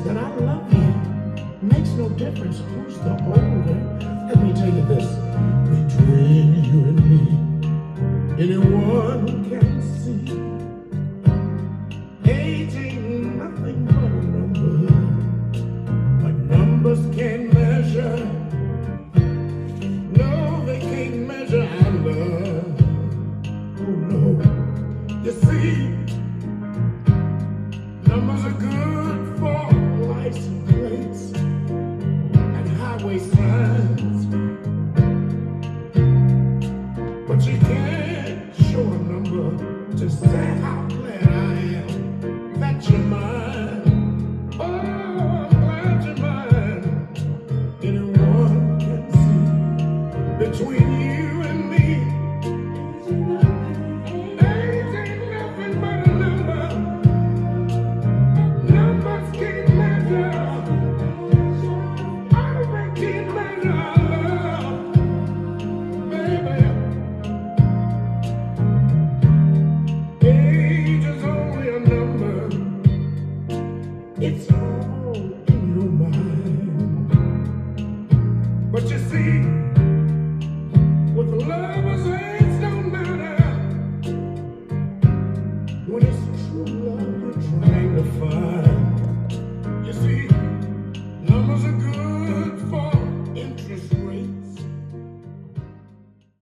that I love you. Makes no difference who's the older. Let me tell you this. Between you and me, anyone can